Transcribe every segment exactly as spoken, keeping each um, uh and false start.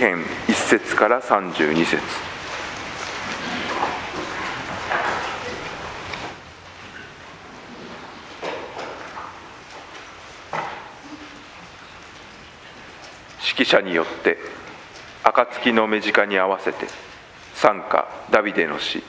編いっ節からさんじゅうに節。指揮者によって暁の目近に合わせて賛歌ダビデの詩。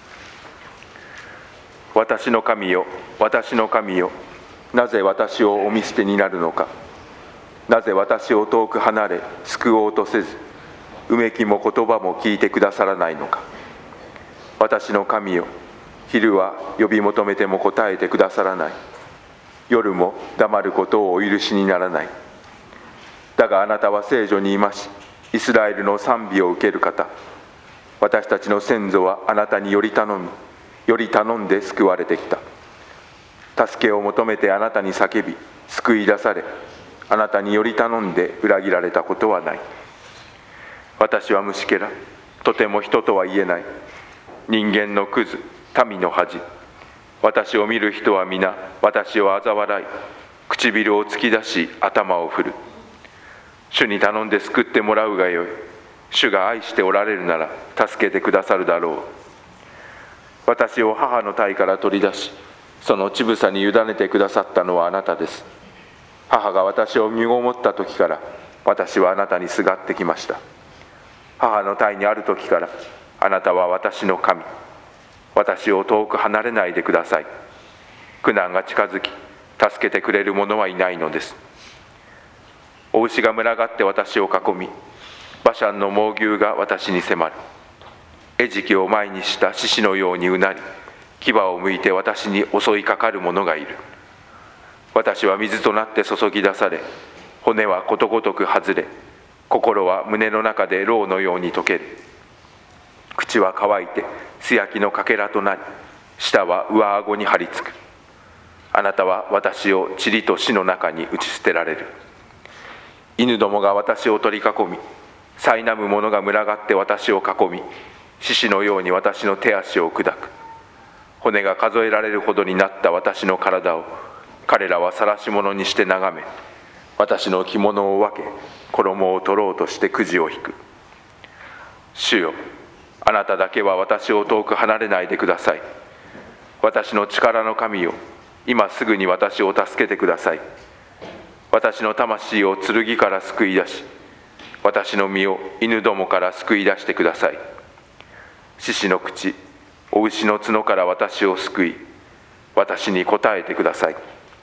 私の神よ、私の神よ、なぜ私をお見捨てになるのか。なぜ私を遠く離れ救おうとせず、うめきも言葉も聞いてくださらないのか。私の神よ、昼は呼び求めても答えてくださらない。夜も黙ることをお許しにならない。だがあなたは聖女にいまし、イスラエルの賛美を受ける方。私たちの先祖はあなたにより頼み、より頼んで救われてきた。助けを求めてあなたに叫び、救い出され、あなたにより頼んで裏切られたことはない。私は虫けら、とても人とは言えない。人間のクズ、民の恥。私を見る人は皆、私を嘲笑い、唇を突き出し、頭を振る。主に頼んで救ってもらうがよい。主が愛しておられるなら助けてくださるだろう。私を母の胎から取り出し、その乳房に委ねてくださったのはあなたです。母が私を身ごもった時から私はあなたにすがってきました。母の胎にある時からあなたは私の神。私を遠く離れないでください。苦難が近づき助けてくれる者はいないのです。お牛が群がって私を囲み、バシャンの猛牛が私に迫る。餌食を前にした獅子のようにうなり、牙を向いて私に襲いかかる者がいる。私は水となって注ぎ出され、骨はことごとく外れ、心は胸の中で蝋のように溶ける。口は乾いて素焼きのかけらとなり、舌は上顎に張り付く。あなたは私を塵と死の中に打ち捨てられる。犬どもが私を取り囲み、苛む者が群がって私を囲み、獅子のように私の手足を砕く。骨が数えられるほどになった私の体を彼らは晒し者にして眺め、私の着物を分け、衣を取ろうとしてくじを引く。主よ、あなただけは私を遠く離れないでください。私の力の神よ、今すぐに私を助けてください。私の魂を剣から救い出し、私の身を犬どもから救い出してください。獅子の口、お牛の角から私を救い、私に答えてください。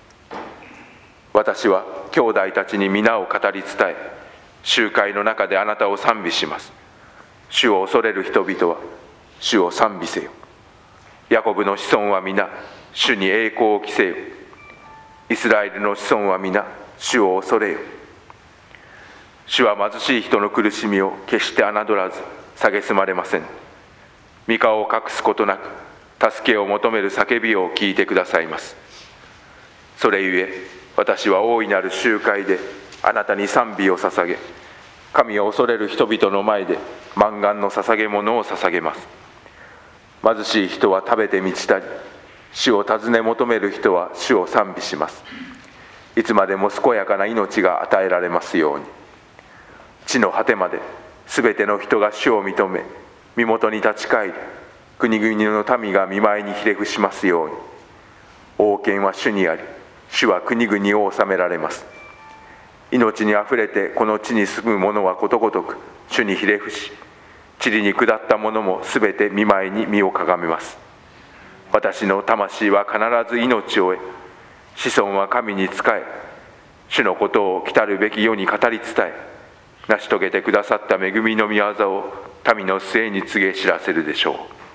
私は兄弟たちに皆を語り伝え、集会の中であなたを賛美します。主を恐れる人々は主を賛美せよ。ヤコブの子孫は皆、主に栄光を着せよ。イスラエルの子孫は皆、主を恐れよ。主は貧しい人の苦しみを決して侮らず蔑まれません。御顔を隠すことなく助けを求める叫びを聞いてくださいます。それゆえ私は大いなる集会であなたに賛美を捧げ、神を恐れる人々の前で満願の捧げ物を捧げます。貧しい人は食べて満ちたり、主を尋ね求める人は主を賛美します。いつまでも健やかな命が与えられますように。地の果てまですべての人が主を認め、身元に立ち返り、国々の民が見舞いにひれ伏しますように。王権は主にあり、主は国々を治められます。命にあふれてこの地に住む者はことごとく主にひれ伏し、塵に下った者もすべて見舞いに身をかがめます。私の魂は必ず命を得、子孫は神に仕え、主のことを来たるべき世に語り伝え、成し遂げてくださった恵みの御業を民の末に告げ知らせるでしょう。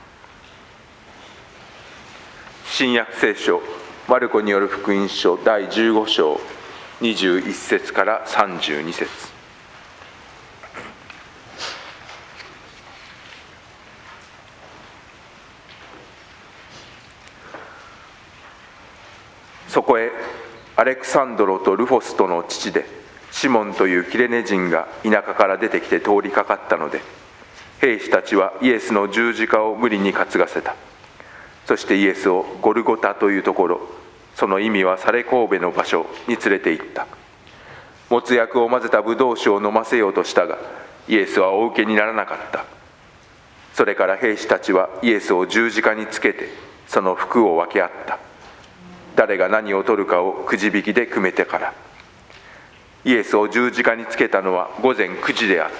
新約聖書マルコによる福音書だいじゅうご章にじゅういち節からさんじゅうに節。そこへアレクサンドロとルフォスとの父でシモンというキレネ人が田舎から出てきて通りかかったので、兵士たちはイエスの十字架を無理に担がせた。そしてイエスをゴルゴタというところ、その意味はサレ神戸の場所に連れて行った。没薬を混ぜたブドウ酒を飲ませようとしたが、 イエスはお受けにならなかった。それから兵士たちはイエスを十字架につけてその服を分け合った。誰が何を取るかをくじ引きで決めてから。イエスを十字架につけたのは午前くじであった。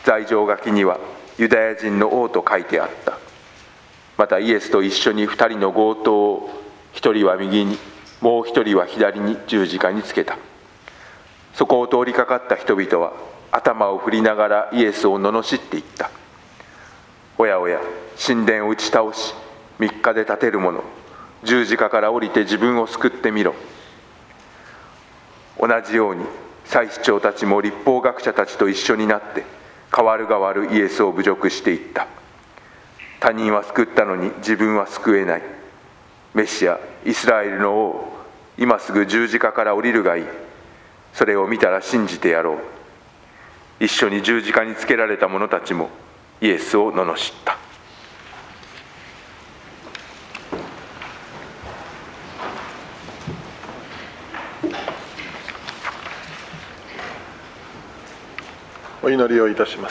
罪状書きにはユダヤ人の王と書いてあった。またイエスと一緒に二人の強盗を一人は右にもう一人は左に十字架につけた。そこを通りかかった人々は頭を振りながらイエスを罵っていった。おやおや、神殿を打ち倒し三日で建てる者、十字架から降りて自分を救ってみろ。同じように祭司長たちも律法学者たちと一緒になって代わる代わるイエスを侮辱していった。他人は救ったのに自分は救えない。メシア、イスラエルの王、今すぐ十字架から降りるがいい。それを見たら信じてやろう。一緒に十字架につけられた者たちもイエスを罵った。 お祈りをいたします。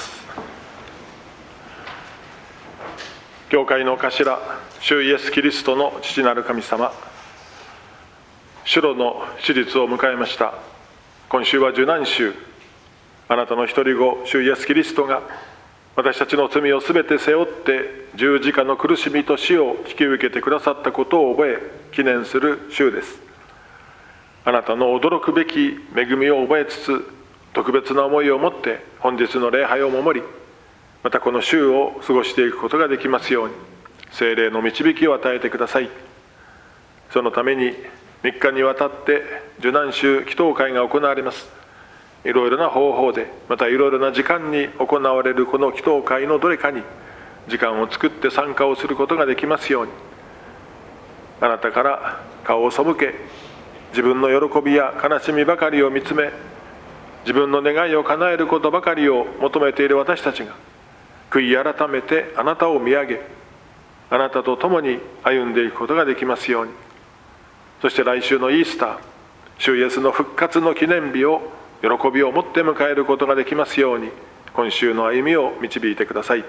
教会の頭、主イエス・キリストの父なる神様、主路の手術を迎えました。今週は受難週。あなたの一人子、主イエス・キリストが私たちの罪をすべて背負って十字架の苦しみと死を引き受けてくださったことを覚え記念する週です。あなたの驚くべき恵みを覚えつつ、特別な思いを持って本日の礼拝を守り、またこの週を過ごしていくことができますように、聖霊の導きを与えてください。そのためにみっかにわたって受難週祈祷会が行われます。いろいろな方法で、またいろいろな時間に行われるこの祈祷会のどれかに時間を作って参加をすることができますように、あなたから顔を背け、自分の喜びや悲しみばかりを見つめ、自分の願いを叶えることばかりを求めている私たちが、悔い改めてあなたを見上げ、あなたと共に歩んでいくことができますように。そして来週のイースター、主イエスの復活の記念日を喜びを持って迎えることができますように、今週の歩みを導いてください。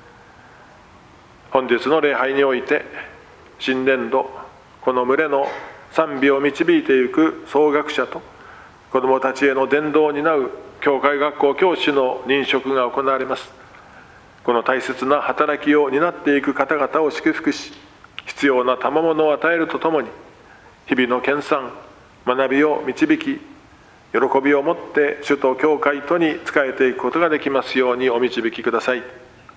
本日の礼拝において、新年度この群れの賛美を導いていく総学者と、子どもたちへの伝道を担う教会学校教師の任職が行われます。この大切な働きを担っていく方々を祝福し、必要な賜物を与えるとともに、日々の研鑽、学びを導き、喜びを持って主と教会とに仕えていくことができますようにお導きください。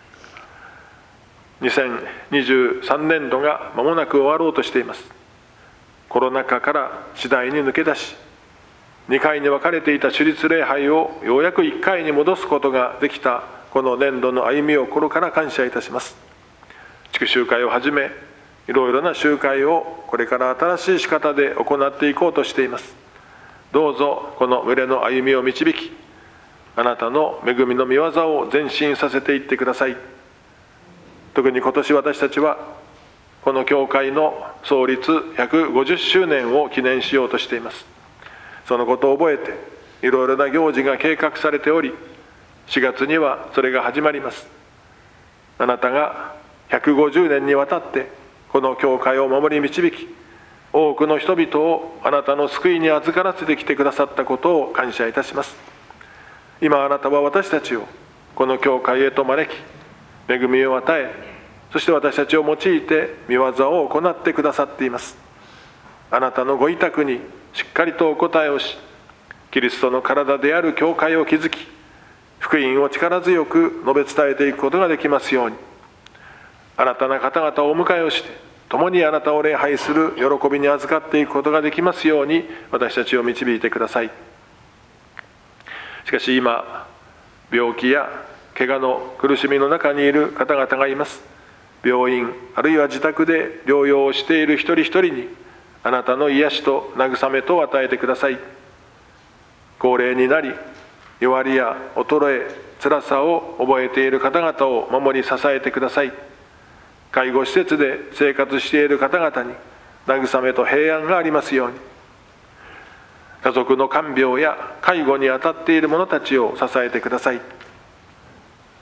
にせんにじゅうさんねんどが間もなく終わろうとしています。コロナ禍から次第に抜け出し、にかいに分かれていた主日礼拝をようやくいっかいに戻すことができたこの年度の歩みを心から感謝いたします。地区集会をはじめ、いろいろな集会をこれから新しい仕方で行っていこうとしています。どうぞこの群れの歩みを導き、あなたの恵みの御業を前進させていってください。特に今年私たちはこの教会の創立ひゃくごじゅっしゅうねんを記念しようとしています。そのことを覚えて、いろいろな行事が計画されており、しがつにはそれが始まります。あなたがひゃくごじゅうねんにわたってこの教会を守り導き、多くの人々をあなたの救いに預からせてきてくださったことを感謝いたします。今あなたは私たちをこの教会へと招き、恵みを与え、そして私たちを用いて御業を行ってくださっています。あなたのご委託にしっかりとお答えをし、キリストの体である教会を築き、福音を力強く述べ伝えていくことができますように、新たな方々をお迎えをして、共にあなたを礼拝する喜びに預かっていくことができますように、私たちを導いてください。しかし今、病気や怪我の苦しみの中にいる方々がいます。病院、あるいは自宅で療養をしている一人一人に、あなたの癒しと慰めと与えてください。高齢になり、弱りや衰え、辛さを覚えている方々を守り支えてください。介護施設で生活している方々に慰めと平安がありますように。家族の看病や介護に当たっている者たちを支えてください。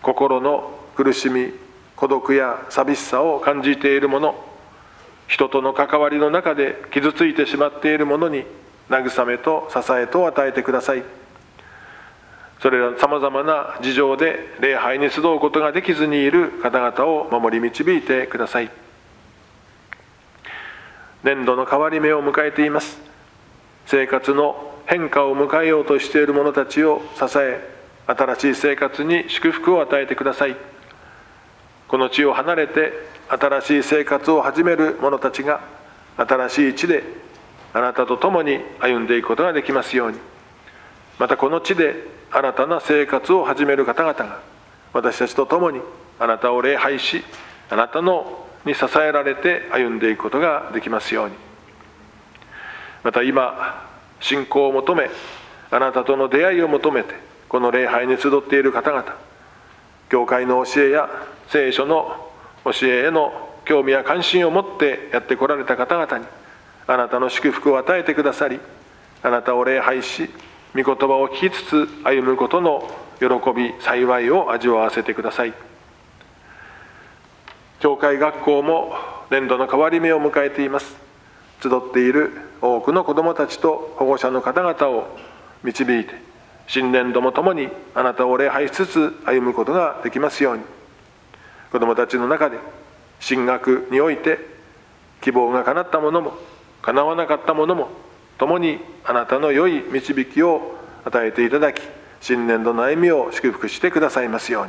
心の苦しみ、孤独や寂しさを感じている者、人との関わりの中で傷ついてしまっている者に慰めと支えと与えてください。それらさまざまな事情で礼拝に集うことができずにいる方々を守り導いてください。年度の変わり目を迎えています。生活の変化を迎えようとしている者たちを支え、新しい生活に祝福を与えてください。この地を離れて新しい生活を始める者たちが、新しい地であなたと共に歩んでいくことができますように。またこの地で新たな生活を始める方々が、私たちと共にあなたを礼拝し、あなたのに支えられて歩んでいくことができますように。また今、信仰を求め、あなたとの出会いを求めて、この礼拝に集っている方々、教会の教えや聖書の教えへの興味や関心を持ってやってこられた方々に、あなたの祝福を与えてくださり、あなたを礼拝し、御言葉を聞きつつ歩むことの喜び、幸いを味わわせてください。教会学校も年度の変わり目を迎えています。集っている多くの子どもたちと保護者の方々を導いて、新年度もともにあなたを礼拝しつつ歩むことができますように。子どもたちの中で進学において希望が叶ったものも叶わなかったものも、共にあなたの良い導きを与えていただき、新年度の歩みを祝福してくださいますように。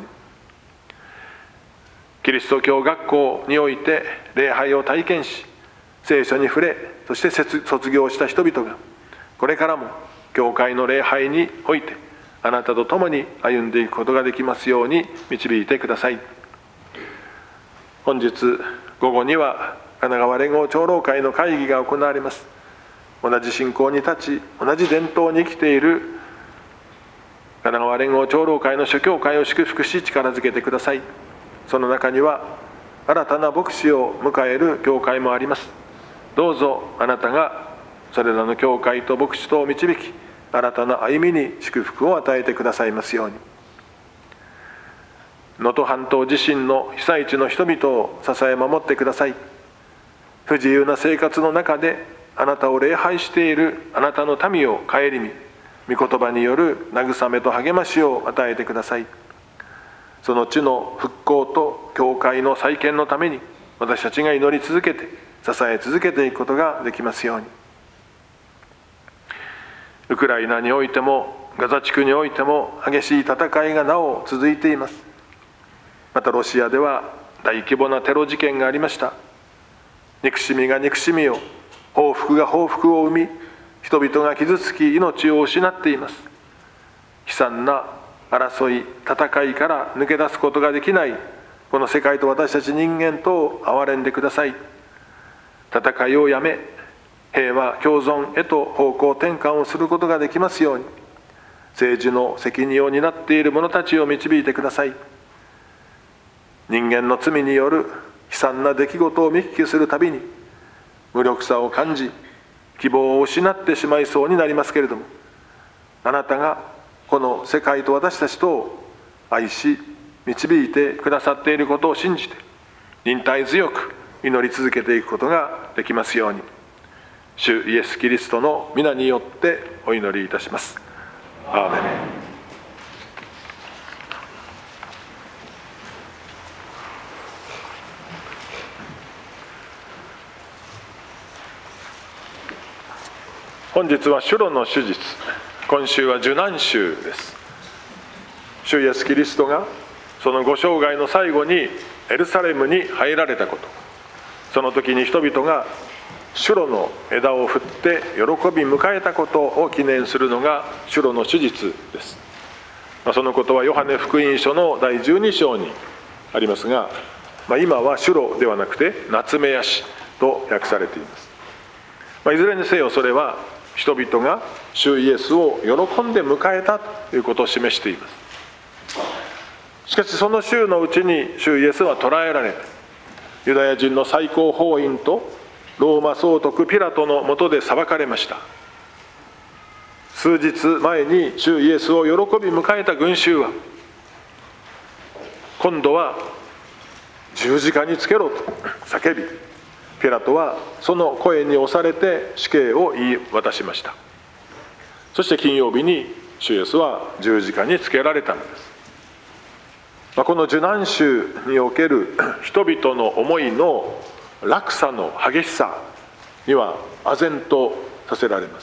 キリスト教学校において礼拝を体験し、聖書に触れ、そして卒業した人々が、これからも教会の礼拝においてあなたと共に歩んでいくことができますように導いてください。本日午後には神奈川連合長老会の会議が行われます。同じ信仰に立ち、同じ伝統に生きている神奈川連合長老会の諸教会を祝福し力づけてください。その中には新たな牧師を迎える教会もあります。どうぞあなたがそれらの教会と牧師とを導き、新たな歩みに祝福を与えてくださいますように。能登半島地震の被災地の人々を支え守ってください。不自由な生活の中であなたを礼拝しているあなたの民を顧み、御言葉による慰めと励ましを与えてください。その地の復興と教会の再建のために、私たちが祈り続けて支え続けていくことができますように。ウクライナにおいてもガザ地区においても激しい戦いがなお続いています。またロシアでは大規模なテロ事件がありました。憎しみが憎しみを、報復が報復を生み、人々が傷つき命を失っています。悲惨な争い、戦いから抜け出すことができないこの世界と私たち人間とを憐れんでください。戦いをやめ、平和共存へと方向転換をすることができますように、政治の責任を担っている者たちを導いてください。人間の罪による悲惨な出来事を見聞きするたびに無力さを感じ、希望を失ってしまいそうになりますけれども、あなたがこの世界と私たちとを愛し導いてくださっていることを信じて、忍耐強く祈り続けていくことができますように、主イエス・キリストの皆によってお祈りいたします。アーメン。本日は主路の主日、今週は受難週です。主イエス・キリストがそのご生涯の最後にエルサレムに入られたこと、その時に人々が主路の枝を振って喜び迎えたことを記念するのが主路の主日です。そのことはヨハネ福音書のだいじゅうに章にありますが、今は主路ではなくて夏目ヤシと訳されています。いずれにせよそれは人々が主イエスを喜んで迎えたということを示しています。しかしその週のうちに主イエスは捕らえられ、ユダヤ人の最高法院とローマ総督ピラトの下で裁かれました。数日前に主イエスを喜び迎えた群衆は、 今度は十字架につけろと叫び、ピラトはその声に押されて死刑を言い渡しました。そして金曜日に主イエスは十字架につけられたのです。この受難週における人々の思いの落差の激しさには唖然とさせられます。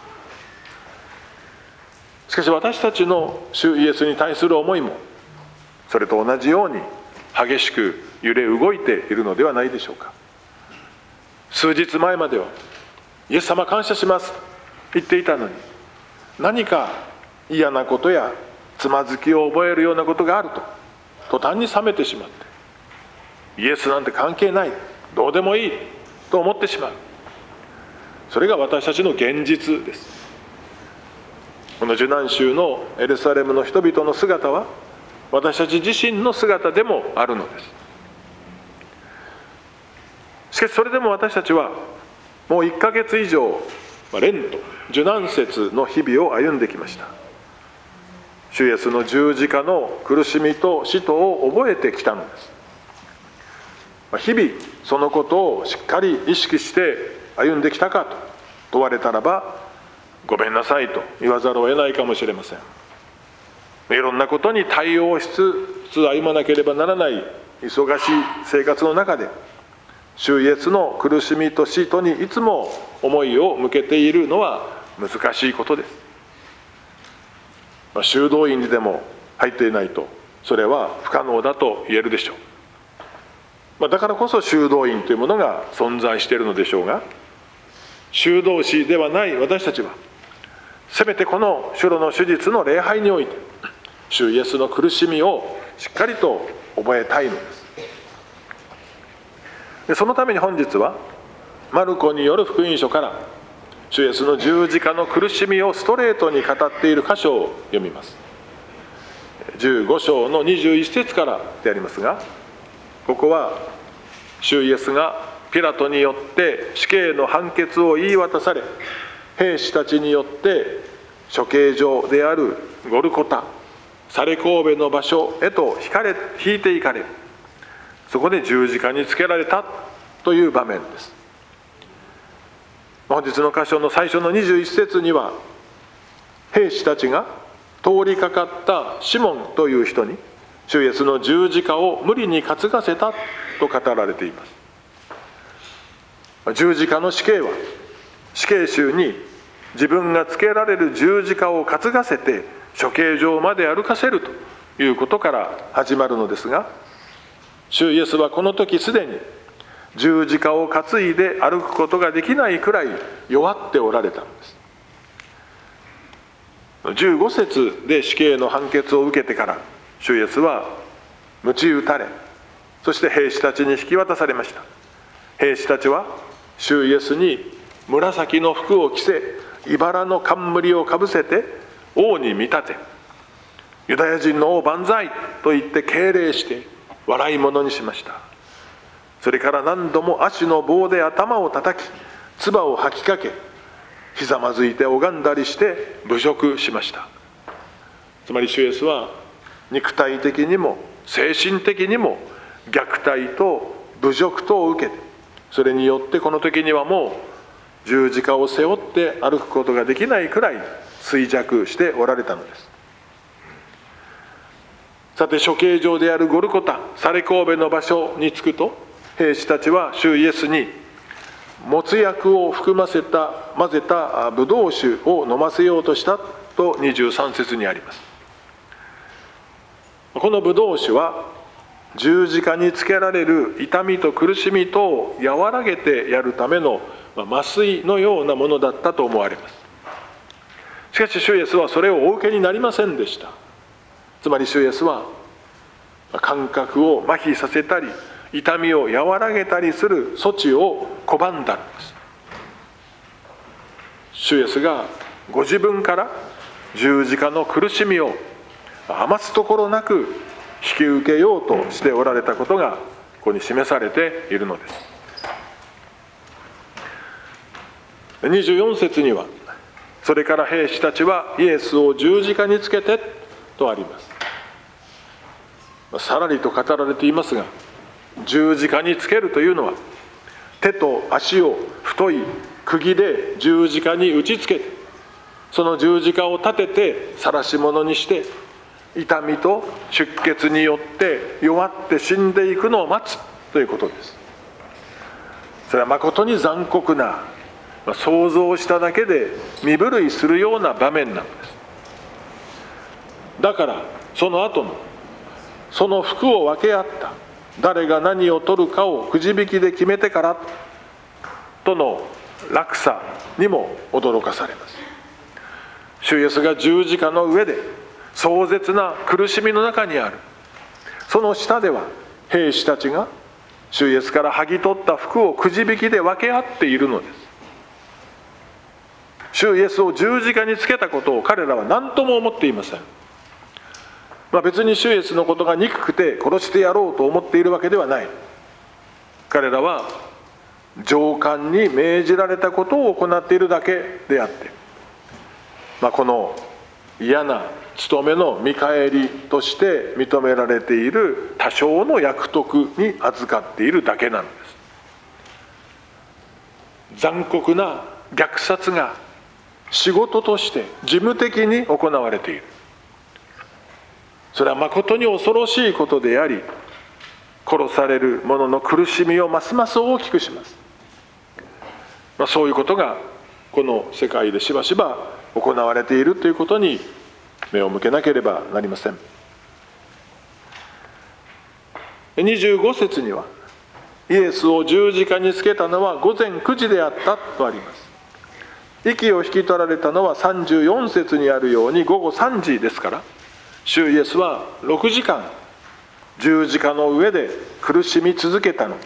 しかし私たちの主イエスに対する思いもそれと同じように激しく揺れ動いているのではないでしょうか。数日前まではイエス様感謝しますと言っていたのに、何か嫌なことやつまずきを覚えるようなことがあると途端に冷めてしまって、イエスなんて関係ない、どうでもいいと思ってしまう。それが私たちの現実です。この受難週のエルサレムの人々の姿は私たち自身の姿でもあるのです。しかしそれでも私たちはもういっかげつ以上連と受難節の日々を歩んできました。主イエスの十字架の苦しみと死とを覚えてきたのです。日々そのことをしっかり意識して歩んできたかと問われたらば、ごめんなさいと言わざるを得ないかもしれません。いろんなことに対応しつつ歩まなければならない忙しい生活の中で、主イエスの苦しみと死とにいつも思いを向けているのは難しいことです。まあ、修道院にでも入っていないとそれは不可能だと言えるでしょう。まあ、だからこそ修道院というものが存在しているのでしょうが、修道士ではない私たちはせめてこの主の手術の礼拝において主イエスの苦しみをしっかりと覚えたいのです。でそのために本日はマルコによる福音書から主イエスの十字架の苦しみをストレートに語っている箇所を読みます。じゅうご章のにじゅういち節からでありますが、ここは主イエスがピラトによって死刑の判決を言い渡され、兵士たちによって処刑場であるゴルゴタ、サレ神戸の場所へと引かれ引いていかれ、そこで十字架につけられたという場面です。本日の箇所の最初のにじゅういち節には、兵士たちが通りかかったシモンという人に主イエスの十字架を無理に担がせたと語られています。十字架の死刑は死刑囚に自分がつけられる十字架を担がせて処刑場まで歩かせるということから始まるのですが、主イエスはこの時すでに十字架を担いで歩くことができないくらい弱っておられたのです。じゅうご節で死刑の判決を受けてから主イエスは鞭打たれ、そして兵士たちに引き渡されました。兵士たちは主イエスに紫の服を着せ、茨の冠をかぶせて王に見立て、ユダヤ人の王万歳と言って敬礼して笑い物にしました。それから何度も足の棒で頭を叩き、唾を吐きかけ、ひざまずいて拝んだりして侮辱しました。つまり主イエスは肉体的にも精神的にも虐待と侮辱とを受けて、それによってこの時にはもう十字架を背負って歩くことができないくらい衰弱しておられたのです。さて処刑場であるゴルゴタ、サレ神戸の場所に着くと、兵士たちは主イエスに没薬を含ませた混ぜたブドウ酒を飲ませようとしたとにじゅうさん節にあります。このブドウ酒は十字架につけられる痛みと苦しみとを和らげてやるための麻酔のようなものだったと思われます。しかし主イエスはそれをお受けになりませんでした。つまり主イエスは感覚を麻痺させたり痛みを和らげたりする措置を拒んだのです。主イエスがご自分から十字架の苦しみを余すところなく引き受けようとしておられたことがここに示されているのです。にじゅうよん節には、それから兵士たちはイエスを十字架につけてとあります。 さらりと語られていますが、十字架につけるというのは、手と足を太い釘で十字架に打ちつけて、その十字架を立てて晒し者にして、痛みと出血によって弱って死んでいくのを待つということです。それは誠に残酷な、想像しただけで身震いするような場面なのです。だからその後のその服を分け合った、誰が何を取るかをくじ引きで決めてからとの落差にも驚かされます。主イエスが十字架の上で壮絶な苦しみの中にある。その下では兵士たちが主イエスから剥ぎ取った服をくじ引きで分け合っているのです。主イエスを十字架につけたことを彼らは何とも思っていません。まあ、別に主イエスのことが憎くて殺してやろうと思っているわけではない。彼らは上官に命じられたことを行っているだけであって、まあ、この嫌な務めの見返りとして認められている多少の役得に預かっているだけなのです。残酷な虐殺が仕事として事務的に行われている。それは誠に恐ろしいことであり、殺される者の苦しみをますます大きくします。まあ、そういうことがこの世界でしばしば行われているということに目を向けなければなりません。にじゅうご節には、イエスを十字架につけたのは午前くじであったとあります。息を引き取られたのはさんじゅうよん節にあるように午後さんじですから、主イエスはろくじかん十字架の上で苦しみ続けたのです。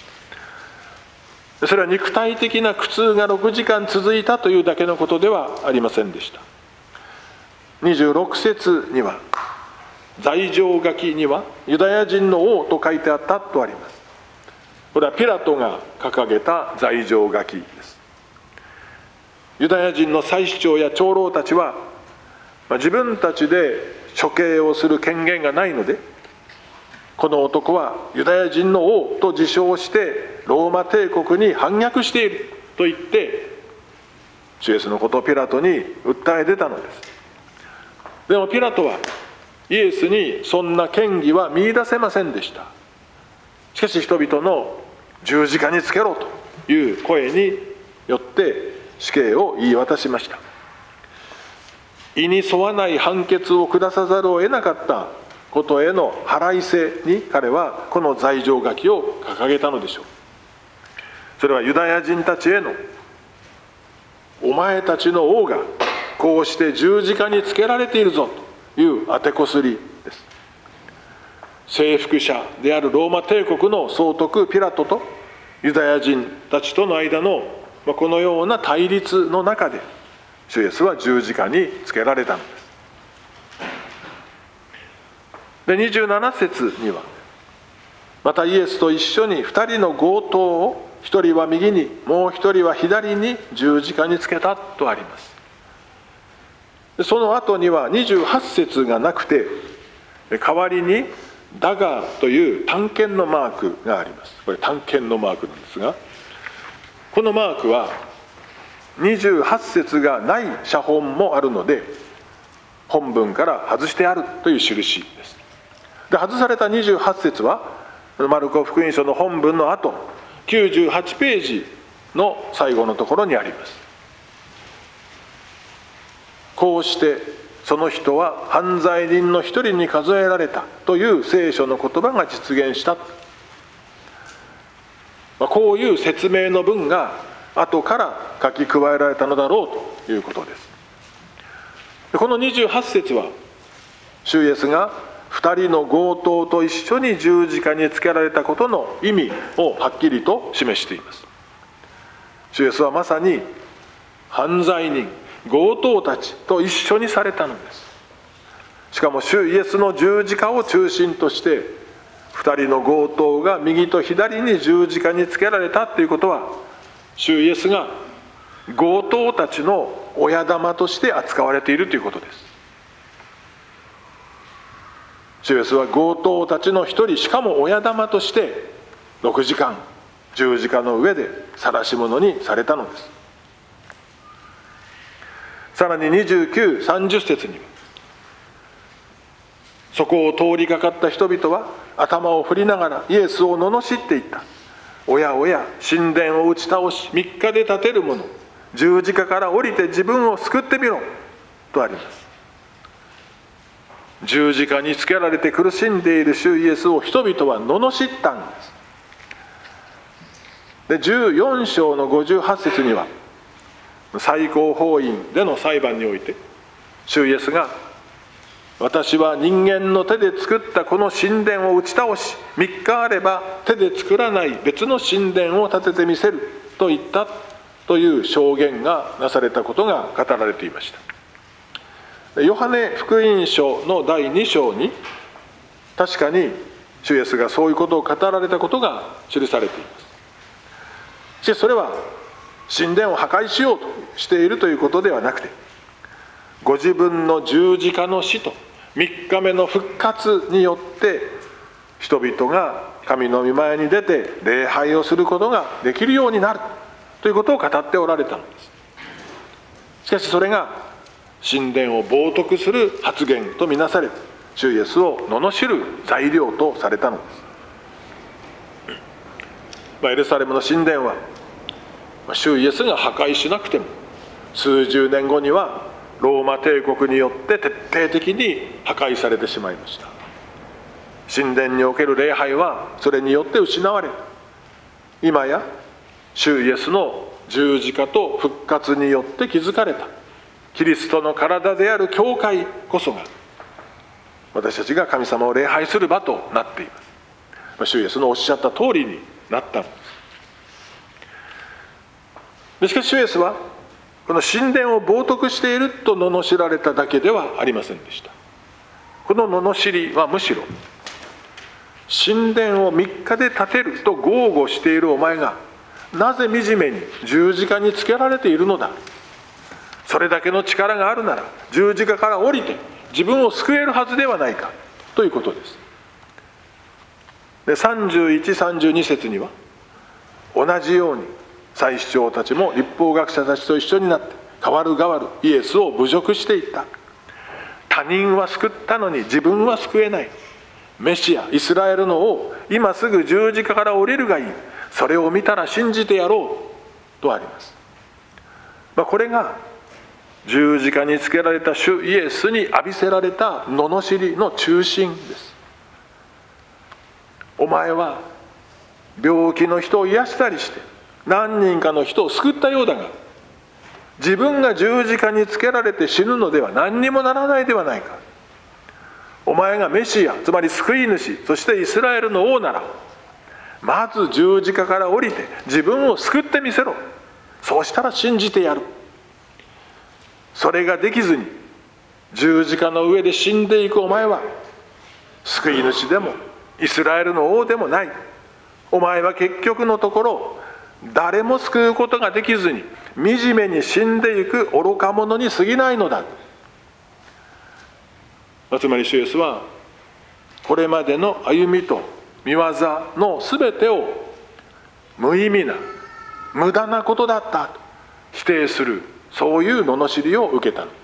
それは肉体的な苦痛がろくじかん続いたというだけのことではありませんでした。にじゅうろく節には、罪状書きにはユダヤ人の王と書いてあったとあります。これはピラトが掲げた罪状書きです。ユダヤ人の祭司長や長老たちは、自分たちで処刑をする権限がないので、この男はユダヤ人の王と自称してローマ帝国に反逆していると言って、主イエスのことをピラトに訴え出たのです。でもピラトはイエスにそんな嫌疑は見出せませんでした。しかし人々の十字架につけろという声によって死刑を言い渡しました。意に沿わない判決を下さざるを得なかったことへの腹いせに、彼はこの罪状書きを掲げたのでしょう。それはユダヤ人たちへの、お前たちの王がこうして十字架につけられているぞという当てこすりです。征服者であるローマ帝国の総督ピラトとユダヤ人たちとの間のこのような対立の中で、主イエスは十字架につけられたのです。でにじゅうなな節には、またイエスと一緒にふたりの強盗を、ひとりは右にもうひとりは左に十字架につけたとあります。でその後にはにじゅうはち節がなくて、代わりにダガーという短剣のマークがあります。これ短剣のマークなんですが、このマークはにじゅうはち節がない写本もあるので、本文から外してあるという印です。で外されたにじゅうはち節はマルコ福音書の本文の後きゅうじゅうはちページの最後のところにあります。こうしてその人は犯罪人の一人に数えられたという聖書の言葉が実現した。こういう説明の文が後から書き加えられたのだろうということです。このにじゅうはち節は、主イエスがふたりの強盗と一緒に十字架につけられたことの意味をはっきりと示しています。主イエスはまさに犯罪人、強盗たちと一緒にされたのです。しかも主イエスの十字架を中心としてふたりの強盗が右と左に十字架につけられたということは、主イエスが強盗たちの親玉として扱われているということです。 主イエスは強盗たちの一人、しかも親玉としてろくじかん十字架の上で晒し者にされたのです。さらににじゅうきゅう、さんじゅっ節には、そこを通りかかった人々は頭を振りながらイエスを罵っていった。おやおや、神殿を打ち倒しみっかで建てる者、十字架から降りて自分を救ってみろとあります。十字架につけられて苦しんでいる主イエスを人々は罵ったんです。でじゅうよん章のごじゅうはち節には、最高法院での裁判において主イエスが、私は人間の手で作ったこの神殿を打ち倒し、みっかあれば手で作らない別の神殿を建ててみせると言ったという証言がなされたことが語られていました。ヨハネ福音書のだいに章に確かに主イエスがそういうことを語られたことが記されています。しかしそれは神殿を破壊しようとしているということではなくて、ご自分の十字架の死とみっかめの復活によって人々が神の御前に出て礼拝をすることができるようになるということを語っておられたのです。しかしそれが神殿を冒涜する発言とみなされ、主イエスを罵る材料とされたのです。まあ、エルサレムの神殿は主イエスが破壊しなくても数十年後にはローマ帝国によって徹底的に破壊されてしまいました。神殿における礼拝はそれによって失われ、今や主イエスの十字架と復活によって築かれたキリストの体である教会こそが、私たちが神様を礼拝する場となっています。主イエスのおっしゃった通りになったのです。しかし主イエスはこの神殿を冒涜していると罵られただけではありませんでした。この罵りはむしろ、神殿をみっかで建てると豪語しているお前がなぜ惨めに十字架につけられているのだ、それだけの力があるなら十字架から降りて自分を救えるはずではないかということです。でさんじゅういち、さんじゅうに節には、同じように祭司長たちも律法学者たちと一緒になって代わる代わるイエスを侮辱していった。他人は救ったのに自分は救えない。メシア、イスラエルの王、今すぐ十字架から降りるがいい。それを見たら信じてやろうとあります。まあ、これが十字架につけられた主イエスに浴びせられた罵りの中心です。お前は病気の人を癒したりして何人かの人を救ったようだが、自分が十字架につけられて死ぬのでは何にもならないではないか。お前がメシア、つまり救い主、そしてイスラエルの王なら、まず十字架から降りて自分を救ってみせろ。そうしたら信じてやる。それができずに十字架の上で死んでいくお前は救い主でもイスラエルの王でもない。お前は結局のところ誰も救うことができずに惨めに死んでいく愚か者に過ぎないのだ。つまり主イエスはこれまでの歩みと見業のすべてを無意味な無駄なことだったと否定する、そういう罵りを受けたのです。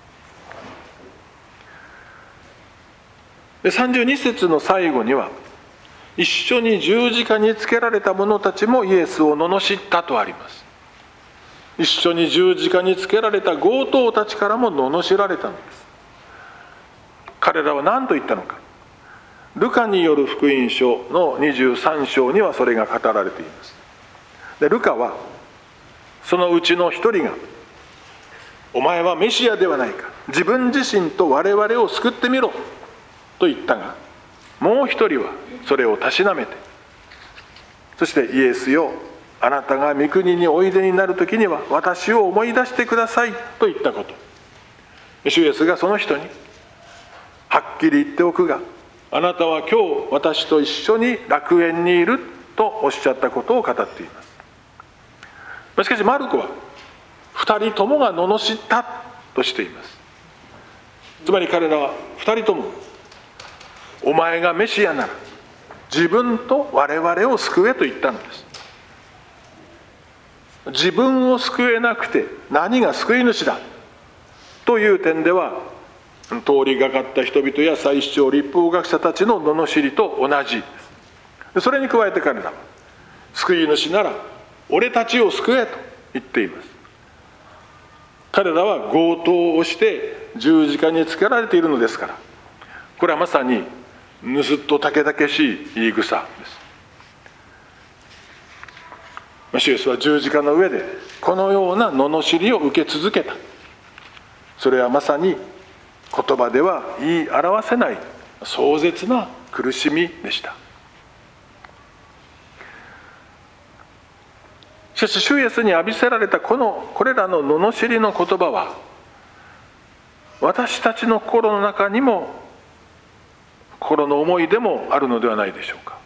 でさんじゅうに節の最後には、一緒に十字架につけられた者たちもイエスを罵ったとあります。一緒に十字架につけられた強盗たちからも罵られたのです。彼らは何と言ったのか。ルカによる福音書のにじゅうさん章にはそれが語られています。でルカはそのうちの一人が、お前はメシアではないか、自分自身と我々を救ってみろと言ったが、もう一人はそれをたしなめて、そしてイエスよ、あなたが御国においでになる時には私を思い出してくださいと言ったこと。主イエスがその人に、はっきり言っておくがあなたは今日私と一緒に楽園にいるとおっしゃったことを語っています。しかしマルコは二人ともが罵ったとしています。つまり彼らは二人ともお前がメシアなら自分と我々を救えと言ったのです。自分を救えなくて何が救い主だという点では、通りがかった人々や祭司長律法学者たちの罵りと同じです。それに加えて彼らは、救い主なら俺たちを救えと言っています。彼らは強盗をして十字架につけられているのですから、これはまさに盗人たけだけしい言い草です。主イエスは十字架の上でこのような罵りを受け続けた。それはまさに言葉では言い表せない壮絶な苦しみでした。しかし主イエスに浴びせられたこのこれらの罵りの言葉は、私たちの心の中にも心の思いでもあるのではないでしょうか。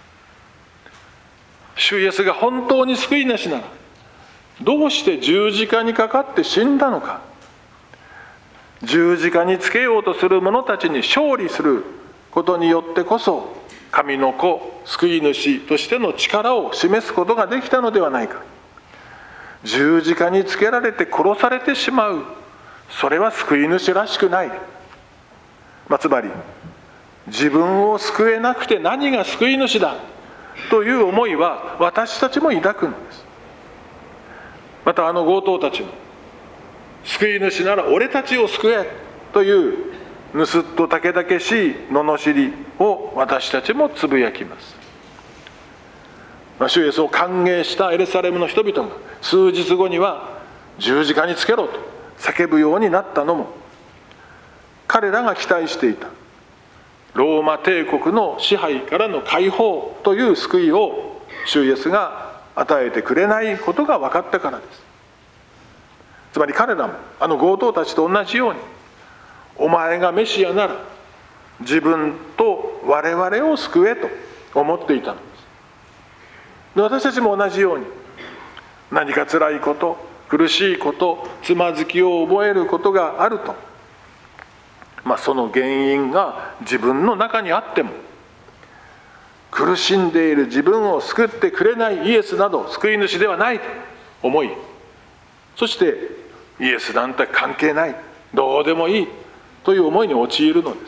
主イエスが本当に救い主なら、どうして十字架にかかって死んだのか。十字架につけようとする者たちに勝利することによってこそ、神の子、救い主としての力を示すことができたのではないか。十字架につけられて殺されてしまう、それは救い主らしくない。まあ、つまり自分を救えなくて何が救い主だという思いは私たちも抱くのです。またあの強盗たちも、救い主なら俺たちを救えという盗人たけだけしい罵りを私たちもつぶやきます。主イエスを歓迎したエルサレムの人々が数日後には十字架につけろと叫ぶようになったのも、彼らが期待していたローマ帝国の支配からの解放という救いを主イエスが与えてくれないことが分かったからです。つまり彼らもあの強盗たちと同じように、お前がメシアなら自分と我々を救えと思っていたのです。で、私たちも同じように、何か辛いこと、苦しいこと、つまずきを覚えることがあると、まあ、その原因が自分の中にあっても、苦しんでいる自分を救ってくれないイエスなど救い主ではないと思い、そしてイエスなんて関係ない、どうでもいいという思いに陥るのです。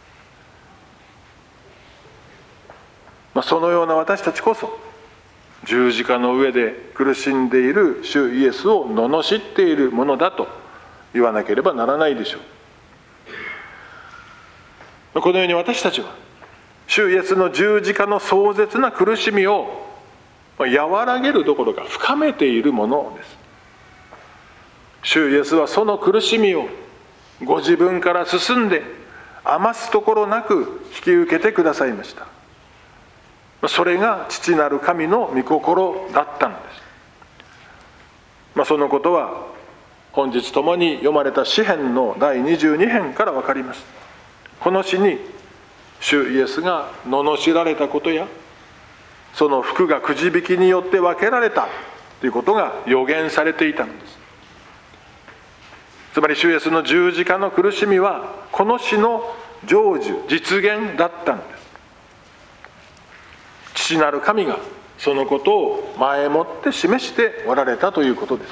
まあ、そのような私たちこそ、十字架の上で苦しんでいる主イエスを罵っているものだと言わなければならないでしょう。このように私たちは主イエスの十字架の壮絶な苦しみを和らげるどころか深めているものです。主イエスはその苦しみをご自分から進んで余すところなく引き受けてくださいました。それが父なる神の御心だったのです。まあ、そのことは本日共に読まれた詩編のだいにじゅうに編から分かります。この詩に主イエスが罵られたことや、その服がくじ引きによって分けられたということが予言されていたのです。つまり主イエスの十字架の苦しみはこの詩の成就、実現だったのです。父なる神がそのことを前もって示しておられたということです。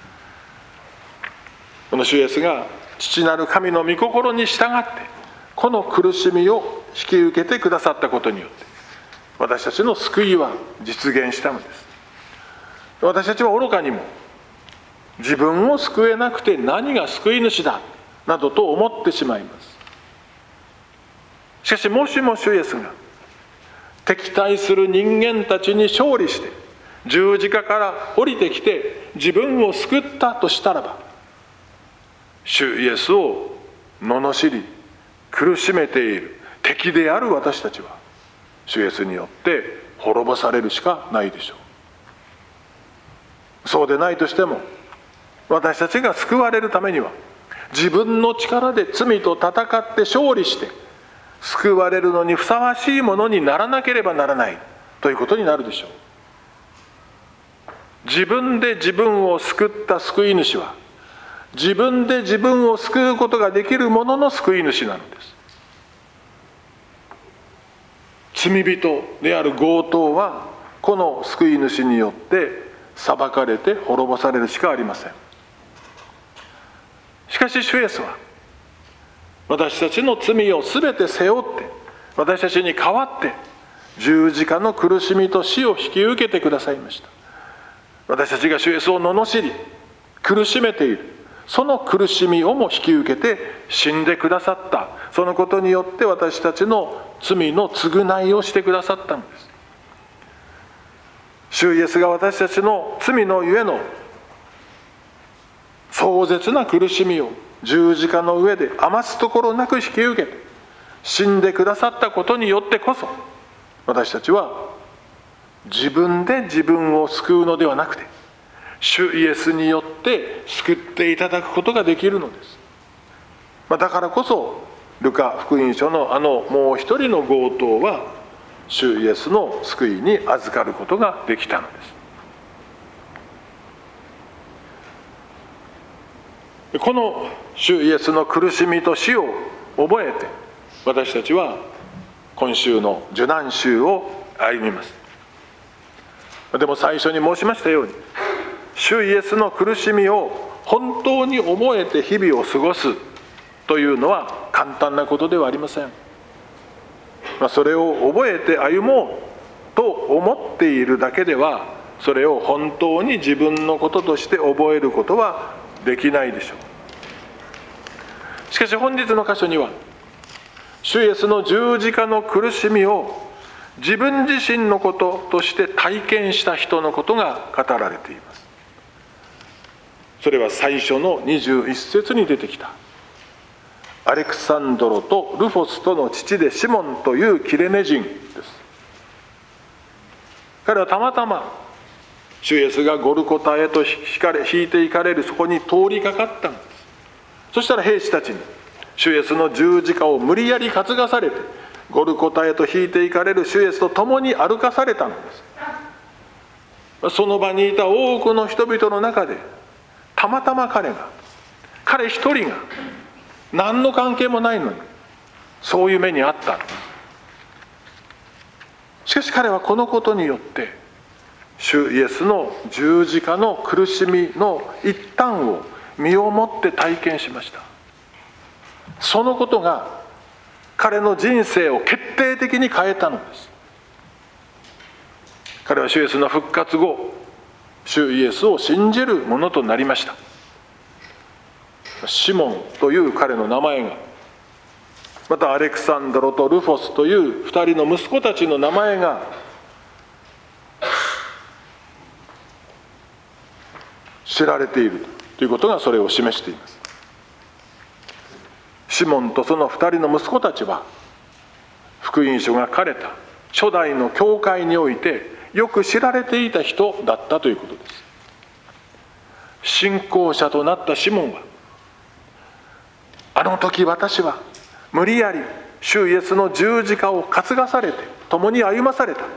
この主イエスが父なる神の御心に従ってこの苦しみを引き受けてくださったことによって、私たちの救いは実現したのです。私たちは愚かにも自分を救えなくて何が救い主だなどと思ってしまいます。しかしもしも主イエスが敵対する人間たちに勝利して十字架から降りてきて自分を救ったとしたらば、主イエスを罵り苦しめている敵である私たちは主イエスによって滅ぼされるしかないでしょう。そうでないとしても、私たちが救われるためには自分の力で罪と戦って勝利して救われるのにふさわしいものにならなければならないということになるでしょう。自分で自分を救った救い主は自分で自分を救うことができるものの救い主なのです。 罪人である強盗はこの救い主によって裁かれて滅ぼされるしかありません。しかし主イエスは私たちの罪をすべて背負って、私たちに代わって十字架の苦しみと死を引き受けてくださいました。私たちが主イエスを罵り苦しめているその苦しみをも引き受けて死んでくださった。そのことによって私たちの罪の償いをしてくださったのです。主イエスが私たちの罪のゆえの壮絶な苦しみを十字架の上で余すところなく引き受けて死んでくださったことによってこそ、私たちは自分で自分を救うのではなくて、主イエスによって救っていただくことができるのです。だからこそルカ福音書のあのもう一人の強盗は主イエスの救いに預かることができたのです。この主イエスの苦しみと死を覚えて、私たちは今週の受難週を歩みます。でも最初に申しましたように、主イエスの苦しみを本当に覚えて日々を過ごすというのは簡単なことではありません。それを覚えて歩もうと思っているだけでは、それを本当に自分のこととして覚えることはできないでしょう。しかし本日の箇所には、主イエスの十字架の苦しみを自分自身のこととして体験した人のことが語られています。それは最初のにじゅういっ節に出てきたアレクサンドロとルフォスとの父でシモンというキレネ人です。彼はたまたま主イエスがゴルゴタへと引かれ引いていかれるそこに通りかかったんです。そしたら兵士たちに主イエスの十字架を無理やり担がされて、ゴルゴタへと引いていかれる主イエスと共に歩かされたのです。その場にいた多くの人々の中で、たまたま彼が彼一人が何の関係もないのにそういう目にあったんです。しかし彼はこのことによって主イエスの十字架の苦しみの一端を身をもって体験しました。そのことが彼の人生を決定的に変えたのです。彼は主イエスの復活後、主イエスを信じるものとなりました。シモンという彼の名前が、またアレクサンドロとルフォスという二人の息子たちの名前が知られているということがそれを示しています。シモンとその二人の息子たちは福音書が書かれた初代の教会においてよく知られていた人だったということです。信仰者となったシモンは、あの時私は無理やり主イエスの十字架を担がされて共に歩まされた。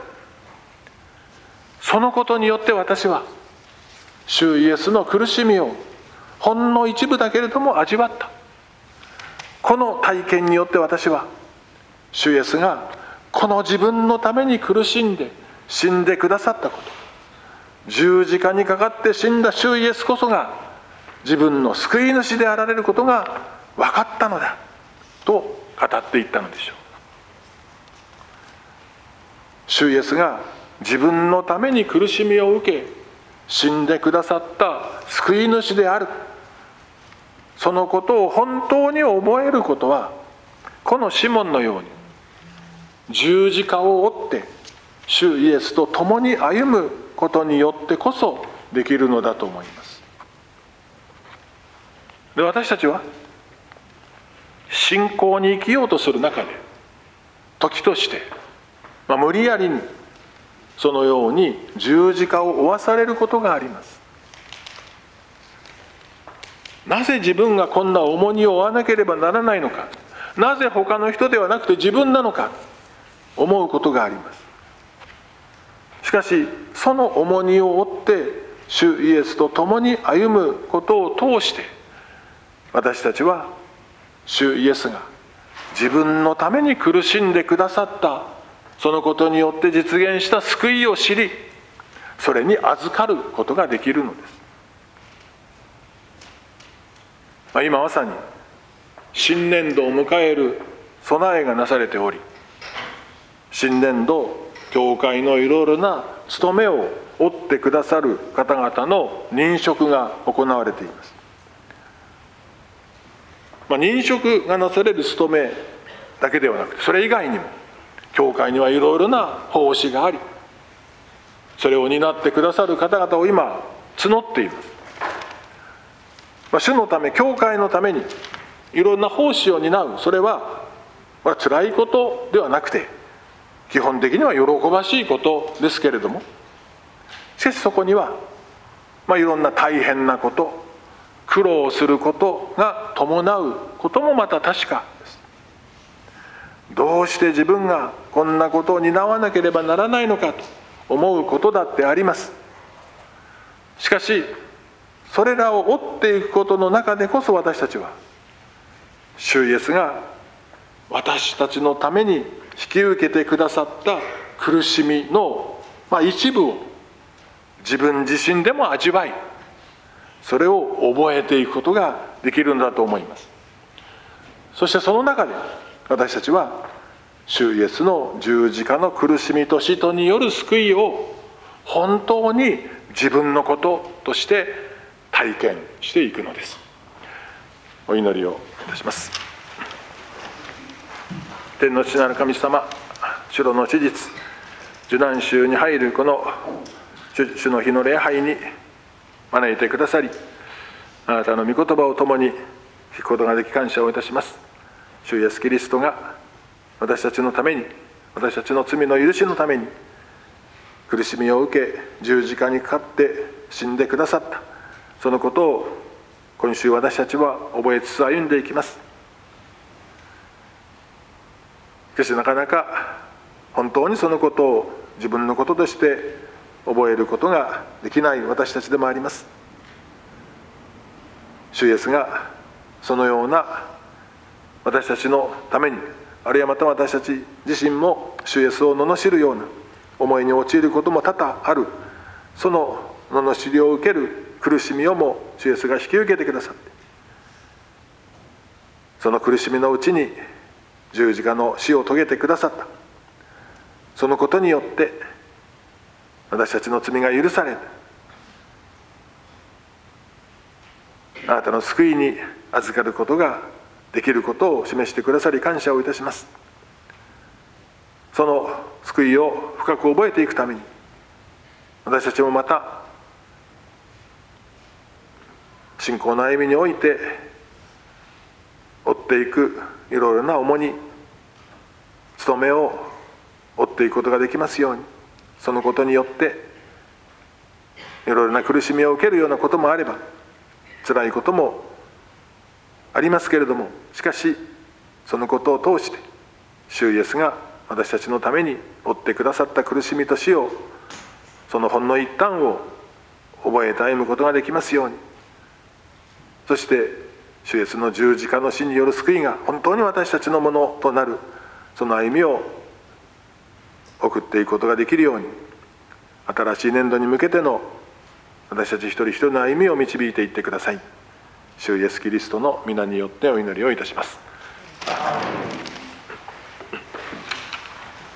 そのことによって私は主イエスの苦しみをほんの一部だけれども味わった。この体験によって私は主イエスがこの自分のために苦しんで死んでくださったこと、十字架にかかって死んだ主イエスこそが自分の救い主であられることが分かったのだと語っていったのでしょう。主イエスが自分のために苦しみを受け死んでくださった救い主である、そのことを本当に覚えることは、このシモンのように十字架を追って主イエスと共に歩むことによってこそできるのだと思います。で、私たちは信仰に生きようとする中で時として、まあ、無理やりにそのように十字架を負わされることがあります。なぜ自分がこんな重荷を負わなければならないのか、なぜ他の人ではなくて自分なのか思うことがあります。しかしその重荷を負って主イエスと共に歩むことを通して、私たちは主イエスが自分のために苦しんでくださったそのことによって実現した救いを知り、それに預かることができるのです。まあ、今まさに新年度を迎える備えがなされており、新年度教会のいろいろな務めを負ってくださる方々の任職が行われています。まあ、任職がなされる務めだけではなくて、それ以外にも教会にはいろいろな奉仕があり、それを担ってくださる方々を今募っています。まあ、主のため、教会のためにいろんな奉仕を担う、それは、まあ、辛いことではなくて、基本的には喜ばしいことですけれども、しかしそこには、まあ、いろんな大変なこと、苦労することが伴うこともまた確かです。どうして自分がこんなことを担わなければならないのかと思うことだってあります。しかしそれらを追っていくことの中でこそ、私たちは主イエスが私たちのために引き受けてくださった苦しみの、まあ、一部を自分自身でも味わい、それを覚えていくことができるのだと思います。そしてその中で私たちは主イエスの十字架の苦しみと死とによる救いを本当に自分のこととして体験していくのです。お祈りをいたします。天の父なる神様、主の史実、受難週に入るこの主の日の礼拝に招いてくださり、あなたの御言葉を共に聞くことができ感謝をいたします。主イエスキリストが私たちのために、私たちの罪の許しのために苦しみを受け、十字架にかかって死んでくださった、そのことを今週私たちは覚えつつ歩んでいきます。しかしなかなか本当にそのことを自分のこととして覚えることができない私たちでもあります。主イエスがそのような私たちのために、あるいはまた私たち自身も主イエスを罵るような思いに陥ることも多々ある、その罵りを受ける苦しみをも主イエスが引き受けてくださって、その苦しみのうちに十字架の死を遂げてくださった、そのことによって私たちの罪が許され、あなたの救いに預かることができることを示してくださり感謝をいたします。その救いを深く覚えていくために、私たちもまた信仰の歩みにおいて追っていくいろいろな重荷、務めを追っていくことができますように、そのことによっていろいろな苦しみを受けるようなこともあれば、辛いこともありますけれども、しかしそのことを通して主イエスが私たちのために負ってくださった苦しみと死を、そのほんの一端を覚えて歩むことができますように、そして主イエスの十字架の死による救いが本当に私たちのものとなる、その歩みを送っていくことができるように、新しい年度に向けての私たち一人一人の歩みを導いていってください。主イエスキリストの皆によってお祈りをいたします。